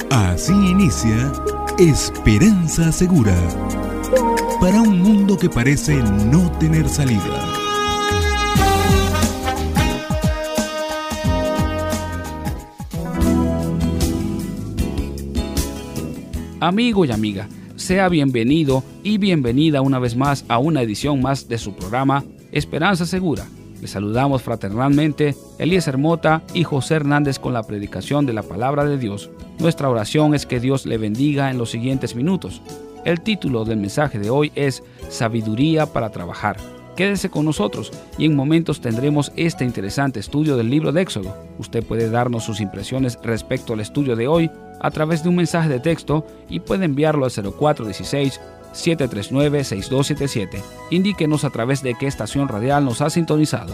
Así inicia Esperanza Segura, para un mundo que parece no tener salida. Amigo y amiga, sea bienvenido y bienvenida una vez más a una edición más de su programa Esperanza Segura. Les saludamos fraternalmente Eliezer Mota y José Hernández con la predicación de la Palabra de Dios. Nuestra oración es que Dios le bendiga en los siguientes minutos. El título del mensaje de hoy es Sabiduría para trabajar. Quédese con nosotros y en momentos tendremos este interesante estudio del libro de Éxodo. Usted puede darnos sus impresiones respecto al estudio de hoy a través de un mensaje de texto y puede enviarlo al 0416-739-6277. Indíquenos a través de qué estación radial nos ha sintonizado.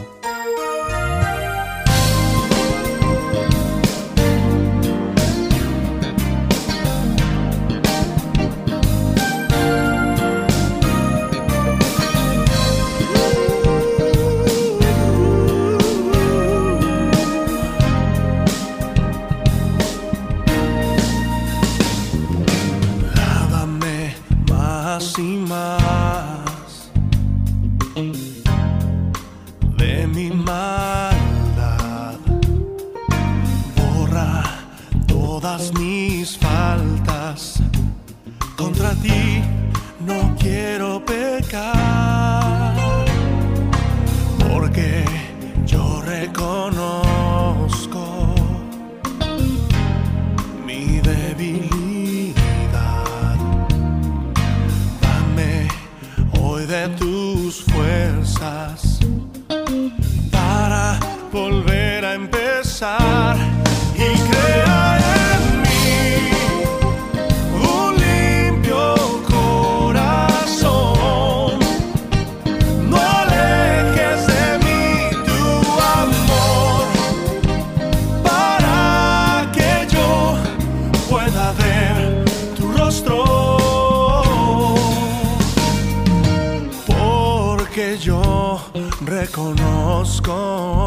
Reconozco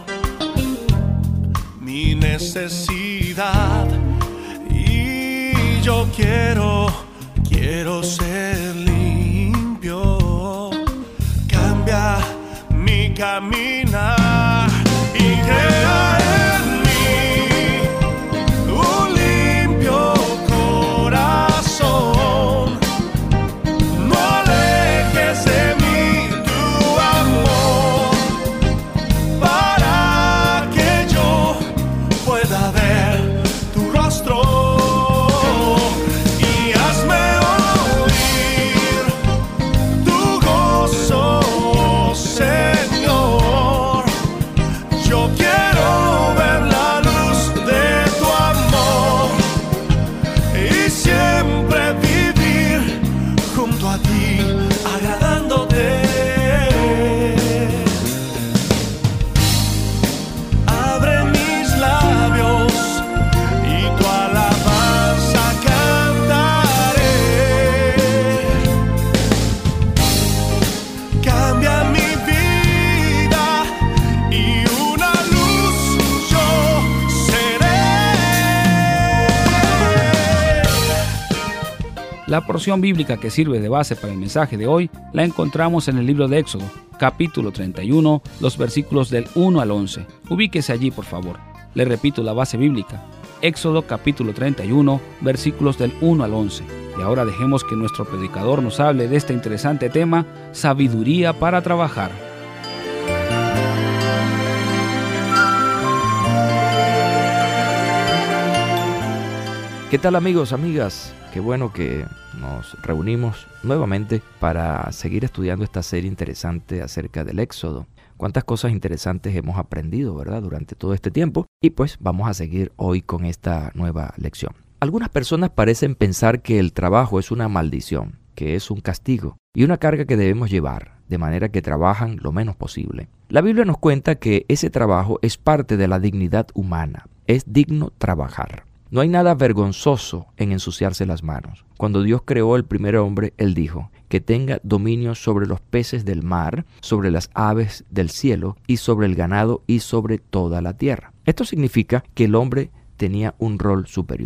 mi necesidad y yo quiero ser limpio. Cambia mi caminar y crea en mí un limpio corazón. No alejes de mí La porción bíblica que sirve de base para el mensaje de hoy la encontramos en el libro de Éxodo, capítulo 31, los versículos del 1 al 11. Ubíquese allí, por favor. Le repito la base bíblica. Éxodo, capítulo 31, versículos del 1 al 11. Y ahora dejemos que nuestro predicador nos hable de este interesante tema, sabiduría para trabajar. ¿Qué tal, amigos, amigas? Qué bueno que nos reunimos nuevamente para seguir estudiando esta serie interesante acerca del Éxodo. Cuántas cosas interesantes hemos aprendido, ¿verdad?, durante todo este tiempo. Y pues vamos a seguir hoy con esta nueva lección. Algunas personas parecen pensar que el trabajo es una maldición, que es un castigo y una carga que debemos llevar, de manera que trabajan lo menos posible. La Biblia nos cuenta que ese trabajo es parte de la dignidad humana. Es digno trabajar. No hay nada vergonzoso en ensuciarse las manos. Cuando Dios creó el primer hombre, Él dijo que tenga dominio sobre los peces del mar, sobre las aves del cielo y sobre el ganado y sobre toda la tierra. Esto significa que el hombre tenía un rol superior.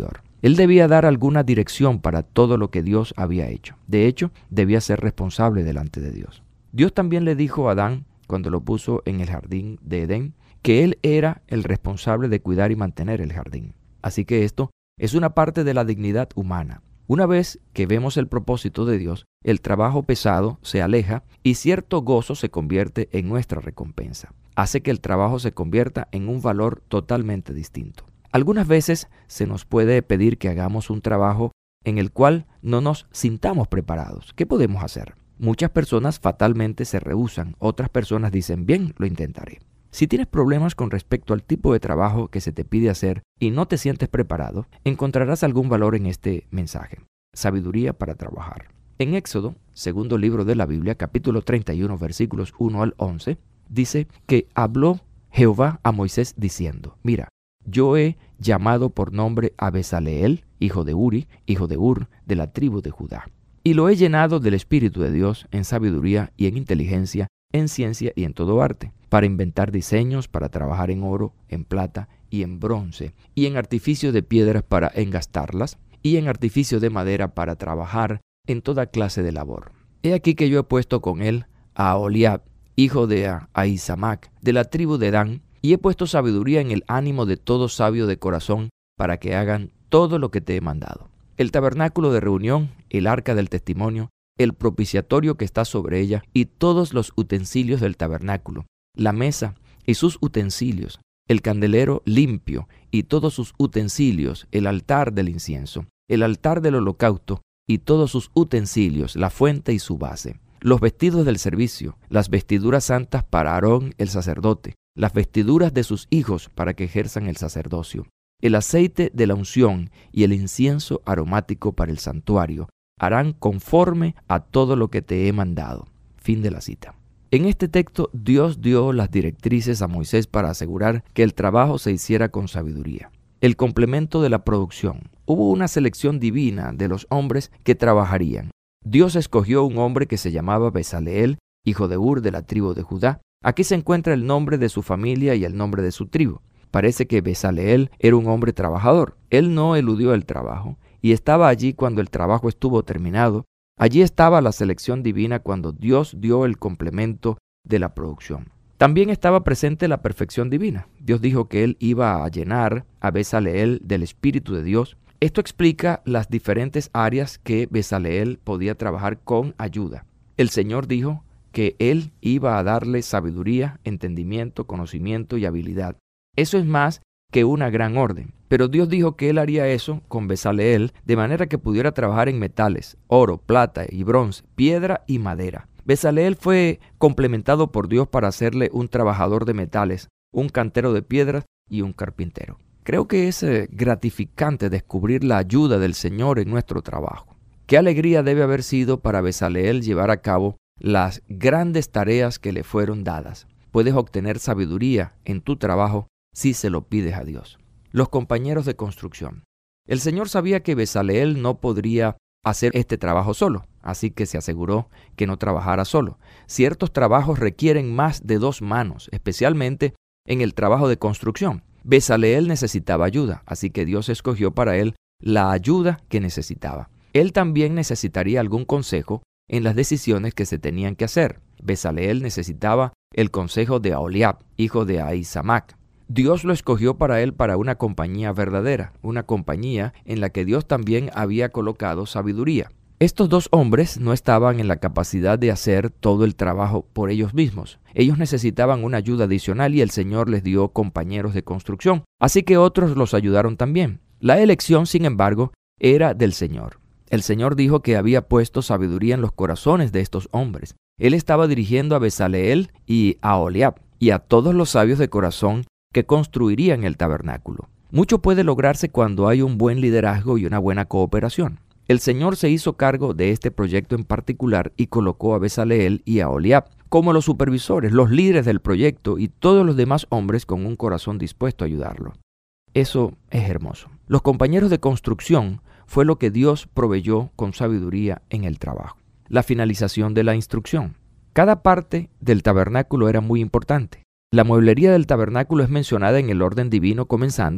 Él debía dar alguna dirección para todo lo que Dios había hecho. De hecho, debía ser responsable delante de Dios. Dios también le dijo a Adán, cuando lo puso en el jardín de Edén, que él era el responsable de cuidar y mantener el jardín. Así que esto es una parte de la dignidad humana. Una vez que vemos el propósito de Dios, el trabajo pesado se aleja y cierto gozo se convierte en nuestra recompensa. Hace que el trabajo se convierta en un valor totalmente distinto. Algunas veces se nos puede pedir que hagamos un trabajo en el cual no nos sintamos preparados. ¿Qué podemos hacer? Muchas personas fatalmente se rehúsan. Otras personas dicen, bien, lo intentaré. Si tienes problemas con respecto al tipo de trabajo que se te pide hacer y no te sientes preparado, encontrarás algún valor en este mensaje. Sabiduría para trabajar. En Éxodo, segundo libro de la Biblia, capítulo 31, versículos 1 al 11, dice que habló Jehová a Moisés diciendo, mira, yo he llamado por nombre a Bezaleel, hijo de Uri, hijo de Ur, de la tribu de Judá. Y lo he llenado del Espíritu de Dios en sabiduría y en inteligencia, en ciencia y en todo arte, para inventar diseños, para trabajar en oro, en plata y en bronce, y en artificio de piedras para engastarlas, y en artificio de madera para trabajar en toda clase de labor. He aquí que yo he puesto con él a Aholiab, hijo de Ahisamac, de la tribu de Dan, y he puesto sabiduría en el ánimo de todo sabio de corazón, para que hagan todo lo que te he mandado. El tabernáculo de reunión, el arca del testimonio, el propiciatorio que está sobre ella, y todos los utensilios del tabernáculo, la mesa y sus utensilios, el candelero limpio y todos sus utensilios, el altar del incienso, el altar del holocausto y todos sus utensilios, la fuente y su base, los vestidos del servicio, las vestiduras santas para Aarón el sacerdote, las vestiduras de sus hijos para que ejerzan el sacerdocio, el aceite de la unción y el incienso aromático para el santuario, harán conforme a todo lo que te he mandado. Fin de la cita. En este texto, Dios dio las directrices a Moisés para asegurar que el trabajo se hiciera con sabiduría. El complemento de la producción. Hubo una selección divina de los hombres que trabajarían. Dios escogió un hombre que se llamaba Bezaleel, hijo de Ur de la tribu de Judá. Aquí se encuentra el nombre de su familia y el nombre de su tribu. Parece que Bezaleel era un hombre trabajador. Él no eludió el trabajo y estaba allí cuando el trabajo estuvo terminado. Allí estaba la selección divina cuando Dios dio el complemento de la producción. También estaba presente la perfección divina. Dios dijo que Él iba a llenar a Bezaleel del Espíritu de Dios. Esto explica las diferentes áreas que Bezaleel podía trabajar con ayuda. El Señor dijo que Él iba a darle sabiduría, entendimiento, conocimiento y habilidad. Eso es más que una gran orden. Pero Dios dijo que Él haría eso con Bezaleel de manera que pudiera trabajar en metales, oro, plata y bronce, piedra y madera. Bezaleel fue complementado por Dios para hacerle un trabajador de metales, un cantero de piedras y un carpintero. Creo que es gratificante descubrir la ayuda del Señor en nuestro trabajo. Qué alegría debe haber sido para Bezaleel llevar a cabo las grandes tareas que le fueron dadas. Puedes obtener sabiduría en tu trabajo si se lo pides a Dios. Los compañeros de construcción. El Señor sabía que Bezaleel no podría hacer este trabajo solo, así que se aseguró que no trabajara solo. Ciertos trabajos requieren más de 2 manos, especialmente en el trabajo de construcción. Bezaleel necesitaba ayuda, así que Dios escogió para él la ayuda que necesitaba. Él también necesitaría algún consejo en las decisiones que se tenían que hacer. Bezaleel necesitaba el consejo de Aholiab, hijo de Ahisamac. Dios lo escogió para él para una compañía verdadera, una compañía en la que Dios también había colocado sabiduría. Estos 2 hombres no estaban en la capacidad de hacer todo el trabajo por ellos mismos. Ellos necesitaban una ayuda adicional y el Señor les dio compañeros de construcción, así que otros los ayudaron también. La elección, sin embargo, era del Señor. El Señor dijo que había puesto sabiduría en los corazones de estos hombres. Él estaba dirigiendo a Bezaleel y a Aholiab y a todos los sabios de corazón que construirían el tabernáculo. Mucho puede lograrse cuando hay un buen liderazgo y una buena cooperación. El Señor se hizo cargo de este proyecto en particular y colocó a Bezaleel y a Aholiab como los supervisores, los líderes del proyecto y todos los demás hombres con un corazón dispuesto a ayudarlo. Eso es hermoso. Los compañeros de construcción fue lo que Dios proveyó con sabiduría en el trabajo. La finalización de la instrucción. Cada parte del tabernáculo era muy importante. La mueblería del tabernáculo es mencionada en el orden divino comenzando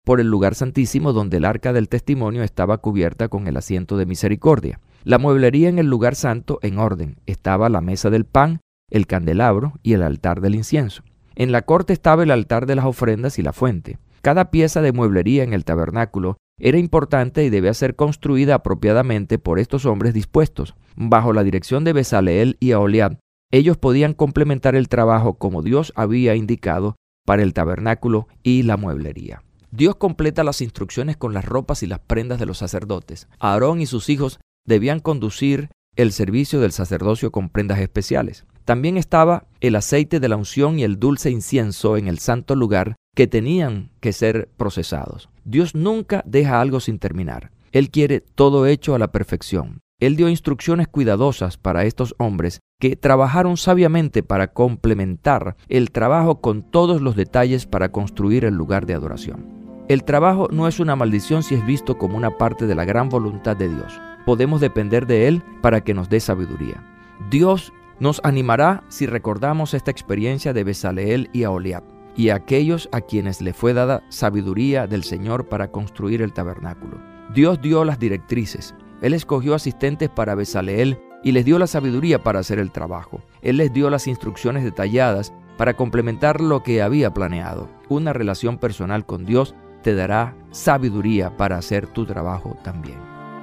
por el lugar santísimo donde el arca del testimonio estaba cubierta con el asiento de misericordia. La mueblería en el lugar santo en orden. Estaba la mesa del pan, el candelabro y el altar del incienso. En la corte estaba el altar de las ofrendas y la fuente. Cada pieza de mueblería en el tabernáculo era importante y debía ser construida apropiadamente por estos hombres dispuestos. Bajo la dirección de Bezaleel y Aholiab, ellos podían complementar el trabajo como Dios había indicado para el tabernáculo y la mueblería. Dios completa las instrucciones con las ropas y las prendas de los sacerdotes. Aarón y sus hijos debían conducir el servicio del sacerdocio con prendas especiales. También estaba el aceite de la unción y el dulce incienso en el santo lugar que tenían que ser procesados. Dios nunca deja algo sin terminar. Él quiere todo hecho a la perfección. Él dio instrucciones cuidadosas para estos hombres que trabajaron sabiamente para complementar el trabajo con todos los detalles para construir el lugar de adoración. El trabajo no es una maldición si es visto como una parte de la gran voluntad de Dios. Podemos depender de Él para que nos dé sabiduría. Dios nos animará si recordamos esta experiencia de Bezaleel y Aholiab y a aquellos a quienes le fue dada sabiduría del Señor para construir el tabernáculo. Dios dio las directrices. Él escogió asistentes para Bezaleel y les dio la sabiduría para hacer el trabajo. Él les dio las instrucciones detalladas para complementar lo que había planeado. Una relación personal con Dios te dará sabiduría para hacer tu trabajo también.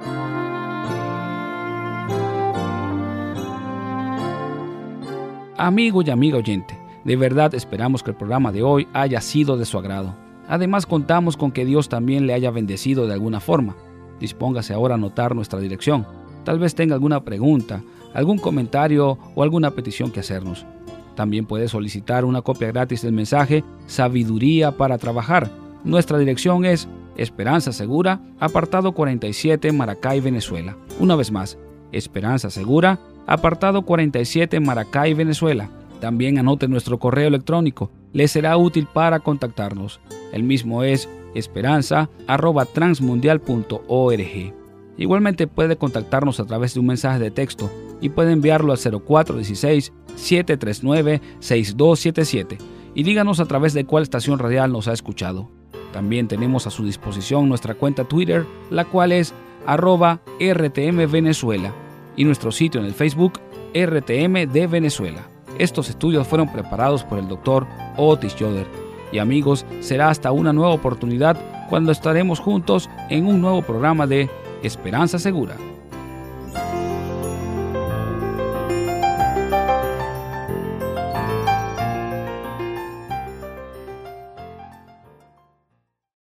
Amigo y amiga oyente, de verdad esperamos que el programa de hoy haya sido de su agrado. Además, contamos con que Dios también le haya bendecido de alguna forma. Dispóngase ahora a anotar nuestra dirección. Tal vez tenga alguna pregunta, algún comentario o alguna petición que hacernos. También puede solicitar una copia gratis del mensaje Sabiduría para Trabajar. Nuestra dirección es Esperanza Segura, apartado 47, Maracay, Venezuela. Una vez más, Esperanza Segura, apartado 47, Maracay, Venezuela. También anote nuestro correo electrónico. Le será útil para contactarnos. El mismo es esperanza@transmundial.org. Igualmente puede contactarnos a través de un mensaje de texto y puede enviarlo al 0416-739-6277 y díganos a través de cuál estación radial nos ha escuchado. También tenemos a su disposición nuestra cuenta Twitter, la cual es @RTM Venezuela, y nuestro sitio en el Facebook RTM de Venezuela. Estos estudios fueron preparados por el Dr. Otis Yoder. Y amigos, será hasta una nueva oportunidad cuando estaremos juntos en un nuevo programa de Esperanza Segura.